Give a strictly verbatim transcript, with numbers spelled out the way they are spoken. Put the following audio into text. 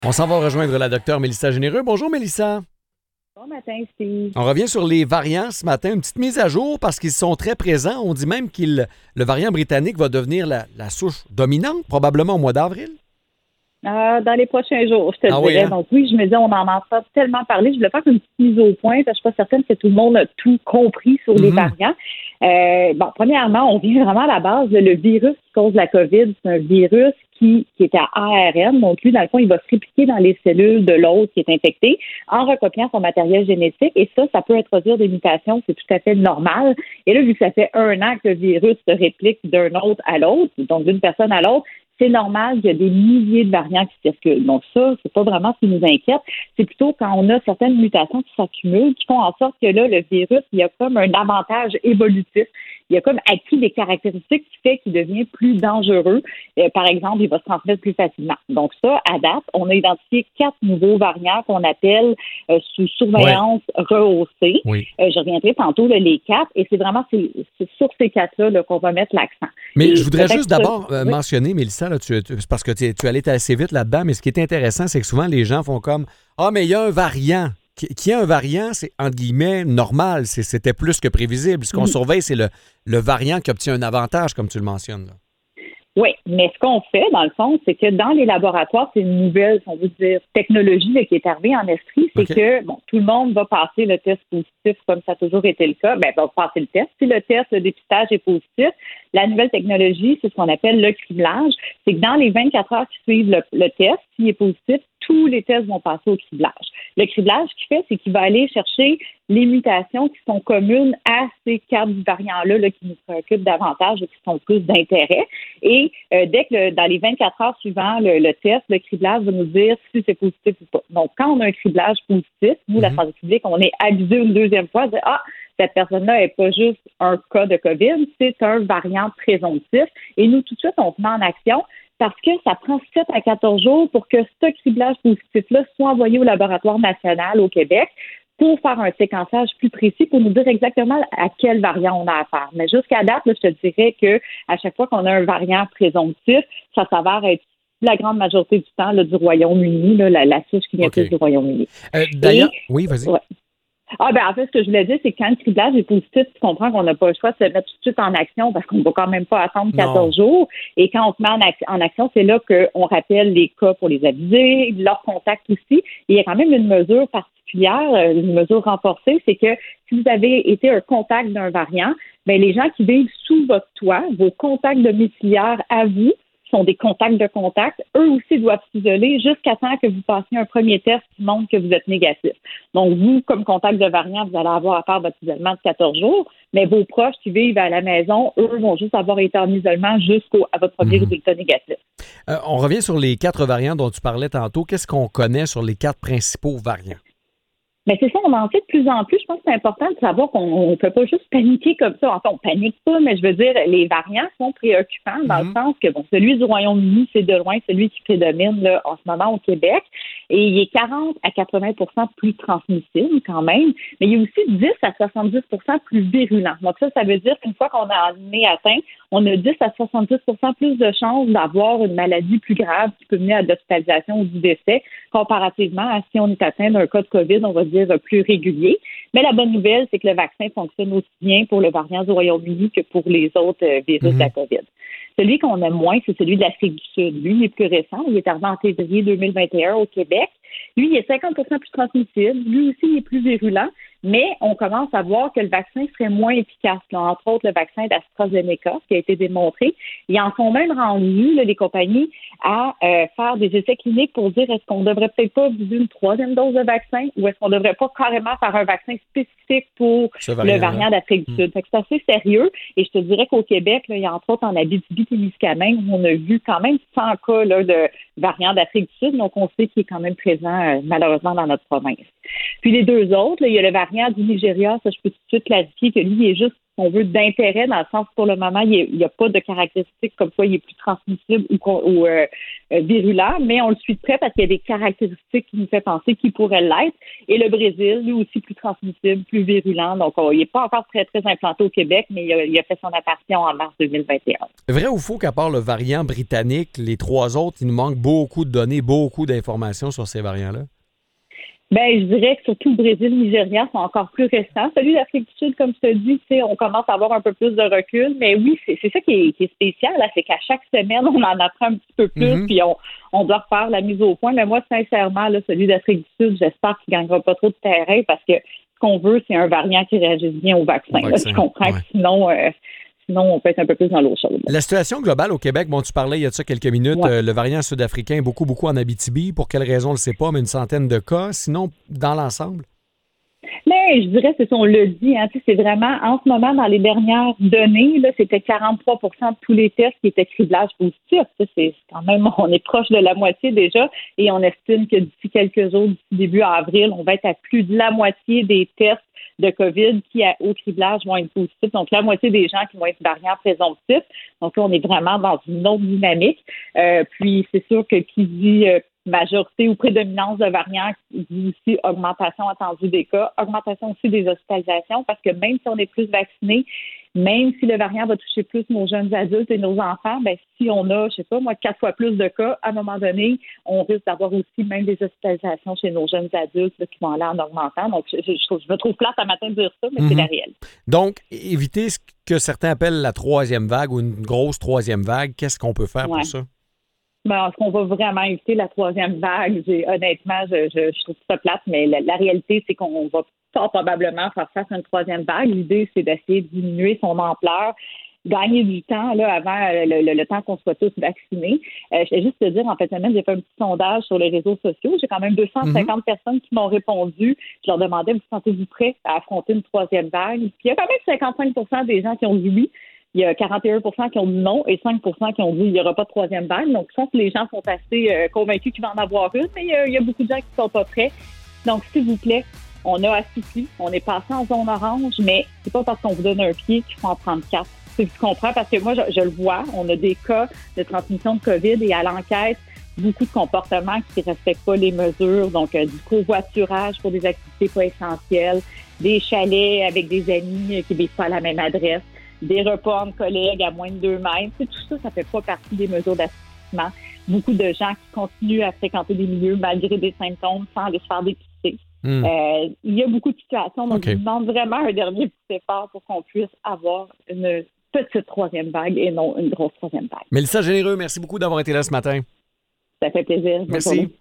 On s'en va rejoindre la docteure Mélissa Généreux. Bonjour Mélissa. Bon matin, Steve. On revient sur les variants ce matin. Une petite mise à jour parce qu'ils sont très présents. On dit même que le variant britannique va devenir la, la souche dominante, probablement au mois d'avril. Euh, dans les prochains jours, je te ah dirais. Oui, hein? Donc oui, je me dis, on en entend tellement parler. Je voulais faire une petite mise au point, parce que je suis pas certaine que tout le monde a tout compris sur les Mm-hmm. variants. Euh, bon, premièrement, on vient vraiment à la base. Le virus qui cause la COVID, c'est un virus qui, qui est à A R N. Donc lui, dans le fond, il va se répliquer dans les cellules de l'autre qui est infecté en recopiant son matériel génétique. Et ça, ça peut introduire des mutations. C'est tout à fait normal. Et là, vu que ça fait un an que le virus se réplique d'un autre à l'autre, donc d'une personne à l'autre, c'est normal qu'il y a des milliers de variants qui circulent. Donc ça, c'est pas vraiment ce qui nous inquiète. C'est plutôt quand on a certaines mutations qui s'accumulent, qui font en sorte que là, le virus, il y a comme un avantage évolutif. Il y a comme acquis des caractéristiques qui fait qu'il devient plus dangereux. Euh, par exemple, il va se transmettre plus facilement. Donc ça, à date, on a identifié quatre nouveaux variants qu'on appelle euh, sous surveillance ouais. rehaussée. Oui. Euh, je reviendrai tantôt là, les quatre, et c'est vraiment c'est, c'est sur ces quatre-là là, qu'on va mettre l'accent. Mais et je voudrais juste ça, d'abord euh, oui. mentionner, Mélissa, là, tu, tu, parce que tu, tu allais assez vite là-dedans, mais ce qui est intéressant, c'est que souvent les gens font comme « Ah, mais il y a un variant ». Qui a un variant, c'est entre guillemets normal, c'est, c'était plus que prévisible. Ce qu'on mmh. surveille, c'est le, le variant qui obtient un avantage, comme tu le mentionnes. Là. Oui, mais ce qu'on fait, dans le fond, c'est que dans les laboratoires, c'est une nouvelle, on veut dire, technologie là, qui est arrivée en esprit, c'est okay. que bon, tout le monde va passer le test positif comme ça a toujours été le cas. Ben, va passer le test. Si le test, le dépistage est positif, la nouvelle technologie, c'est ce qu'on appelle le criblage. C'est que dans les vingt-quatre heures qui suivent le, le test, s'il est positif, tous les tests vont passer au criblage. Le criblage, ce qu'il fait, c'est qu'il va aller chercher les mutations qui sont communes à ces quatre variants-là là, qui nous préoccupent davantage et qui sont plus d'intérêt. Et euh, dès que le, dans les vingt-quatre heures suivant le, le test, le criblage va nous dire si c'est positif ou pas. Donc, quand on a un criblage positif, nous, mm-hmm. la santé publique, on est avisé une deuxième fois de « Ah, cette personne-là n'est pas juste un cas de COVID, c'est un variant présomptif. » Et nous, tout de suite, on se met en action parce que ça prend sept à quatorze jours pour que ce criblage positif-là soit envoyé au laboratoire national au Québec pour faire un séquençage plus précis pour nous dire exactement à quel variant on a affaire. Mais jusqu'à date, là, je te dirais que à chaque fois qu'on a un variant présomptif, ça s'avère être la grande majorité du temps là, du Royaume-Uni, là, la, la souche qui vient okay. plus du Royaume-Uni. Euh, d'ailleurs, Et, oui, vas-y. Ouais. Ah ben en fait, ce que je voulais dire, c'est que quand le criblage est positif, tu comprends qu'on n'a pas le choix de se mettre tout de suite en action parce qu'on ne va quand même pas attendre quatorze non. jours. Et quand on se met en, ac- en action, c'est là qu'on rappelle les cas pour les aviser, leurs contacts aussi. Et il y a quand même une mesure particulière, une mesure renforcée, c'est que si vous avez été un contact d'un variant, ben les gens qui vivent sous votre toit, vos contacts domiciliaires à vous, sont des contacts de contact, eux aussi doivent s'isoler jusqu'à temps que vous passiez un premier test qui montre que vous êtes négatif. Donc, vous, comme contact de variant, vous allez avoir à faire votre isolement de quatorze jours, mais vos proches qui vivent à la maison, eux, vont juste avoir été en isolement jusqu'à votre premier mmh. résultat négatif. Euh, on revient sur les quatre variants dont tu parlais tantôt. Qu'est-ce qu'on connaît sur les quatre principaux variants? Mais c'est ça, on en sait de plus en plus. Je pense que c'est important de savoir qu'on ne peut pas juste paniquer comme ça. Enfin, on panique pas, mais je veux dire, les variants sont préoccupants dans mm-hmm. le sens que, bon, celui du Royaume-Uni, c'est de loin celui qui prédomine là, en ce moment au Québec. Et il est quarante à quatre-vingts pour cent plus transmissible quand même, mais il est aussi dix à soixante-dix pour cent plus virulent. Donc ça, ça veut dire qu'une fois qu'on a en est atteint, on a dix à soixante-dix pour cent plus de chances d'avoir une maladie plus grave qui peut mener à l'hospitalisation ou du décès comparativement à si on est atteint d'un cas de COVID, on va dire plus régulier. Mais la bonne nouvelle, c'est que le vaccin fonctionne aussi bien pour le variant du Royaume-Uni que pour les autres euh, virus mm-hmm. de la COVID. Celui qu'on a moins, c'est celui de l'Afrique du Sud. Lui, il est plus récent. Il est arrivé en février deux mille vingt et un au Québec. Lui, il est cinquante pour cent plus transmissible. Lui aussi, il est plus virulent. Mais on commence à voir que le vaccin serait moins efficace. Là, entre autres, le vaccin d'AstraZeneca, qui a été démontré. Ils en sont même rendus, là, les compagnies, à euh, faire des essais cliniques pour dire est-ce qu'on devrait peut-être pas viser une troisième dose de vaccin ou est-ce qu'on devrait pas carrément faire un vaccin spécifique pour variant, le variant d'Afrique du Sud. Mmh. Fait que c'est assez sérieux. Et je te dirais qu'au Québec, là, il y a entre autres en Abitibi-Témiscamingue, où on a vu quand même cent cas là, de variant d'Afrique du Sud. Donc, on sait qu'il est quand même présent, euh, malheureusement, dans notre province. Puis les deux autres, là, il y a le variant du Nigeria, ça je peux tout de suite clarifier que lui il est juste on veut, d'intérêt, dans le sens pour le moment, il n'y a pas de caractéristiques comme quoi il est plus transmissible ou, ou euh, virulent, mais on le suit de près parce qu'il y a des caractéristiques qui nous fait penser qu'il pourrait l'être. Et le Brésil, lui aussi, plus transmissible, plus virulent. Donc, on, il n'est pas encore très, très implanté au Québec, mais il a, il a fait son apparition en mars deux mille vingt et un. Vrai ou faux qu'à part le variant britannique, les trois autres, il nous manque beaucoup de données, beaucoup d'informations sur ces variants-là? Ben, je dirais que surtout le Brésil, le Nigeria sont encore plus récents. Celui d'Afrique du Sud, comme je te dis, tu sais, on commence à avoir un peu plus de recul. Mais oui, c'est, c'est ça qui est, qui est spécial, là, c'est qu'à chaque semaine, on en apprend un petit peu plus, mm-hmm. puis on, on doit refaire la mise au point. Mais moi, sincèrement, là, celui d'Afrique du Sud, j'espère qu'il ne gagnera pas trop de terrain parce que ce qu'on veut, c'est un variant qui réagisse bien au vaccin. Au vaccin. Là, je comprends ouais. que sinon... Euh, Sinon, on peut être un peu plus dans l'eau chaude. La situation globale au Québec, bon, tu parlais il y a de ça quelques minutes, ouais. euh, le variant sud-africain est beaucoup, beaucoup en Abitibi. Pour quelle raison, on ne le sait pas, mais une centaine de cas. Sinon, dans l'ensemble? Mais je dirais, c'est ça, on le dit, hein, c'est vraiment, en ce moment, dans les dernières données, là, c'était quarante-trois pour cent de tous les tests qui étaient criblage positif. Ça, c'est quand même, on est proche de la moitié déjà, et on estime que d'ici quelques jours, d'ici début avril, on va être à plus de la moitié des tests de COVID qui, au criblage, vont être positifs. Donc, la moitié des gens qui vont être variants présomptifs. Donc, là, on est vraiment dans une autre dynamique. Euh, puis, c'est sûr que qui dit euh, majorité ou prédominance de variants, dit aussi augmentation attendue des cas, augmentation aussi des hospitalisations, parce que même si on est plus vaccinés, même si le variant va toucher plus nos jeunes adultes et nos enfants, ben si on a, je sais pas moi, quatre fois plus de cas, à un moment donné, on risque d'avoir aussi même des hospitalisations chez nos jeunes adultes là, qui vont aller en augmentant. Donc, je, je, je me trouve plate à matin de dire ça, mais mm-hmm. c'est la réalité. Donc, éviter ce que certains appellent la troisième vague ou une grosse troisième vague, qu'est-ce qu'on peut faire ouais. pour ça? Ben, est-ce qu'on va vraiment éviter la troisième vague? J'ai, honnêtement, je, je, je trouve ça plate, mais la, la réalité, c'est qu'on va fort probablement faire face à une troisième vague. L'idée, c'est d'essayer de diminuer son ampleur, gagner du temps là avant le, le, le temps qu'on soit tous vaccinés. Euh, je vais juste te dire, en fait, semaine, j'ai fait un petit sondage sur les réseaux sociaux. J'ai quand même deux cent cinquante mm-hmm. personnes qui m'ont répondu. Je leur demandais, vous sentez-vous prêts à affronter une troisième vague? Puis il y a quand même cinquante-cinq pour cent des gens qui ont dit oui. Il y a quarante et un pour cent qui ont dit non et cinq pour cent qui ont dit qu'il n'y aura pas de troisième vague. Donc, je pense que les gens sont assez euh, convaincus qu'il va en avoir une, mais il y, a, il y a beaucoup de gens qui ne sont pas prêts. Donc, s'il vous plaît, on a assoupli, on est passé en zone orange, mais c'est pas parce qu'on vous donne un pied qu'il faut en prendre quatre. Tu comprends? Parce que moi, je, je le vois, on a des cas de transmission de COVID et à l'enquête, beaucoup de comportements qui ne respectent pas les mesures. Donc, euh, du covoiturage pour des activités pas essentielles, des chalets avec des amis qui ne vivent pas à la même adresse, des repas entre collègues à moins de deux mètres. Tout ça, ça fait pas partie des mesures d'assistance. Beaucoup de gens qui continuent à fréquenter des milieux malgré des symptômes sans aller se faire dépister. Mm. Euh, il y a beaucoup de situations. Donc, okay. je demande vraiment un dernier petit effort pour qu'on puisse avoir une petite troisième vague et non une grosse troisième vague. Mélissa Généreux, merci beaucoup d'avoir été là ce matin. Ça fait plaisir. Merci.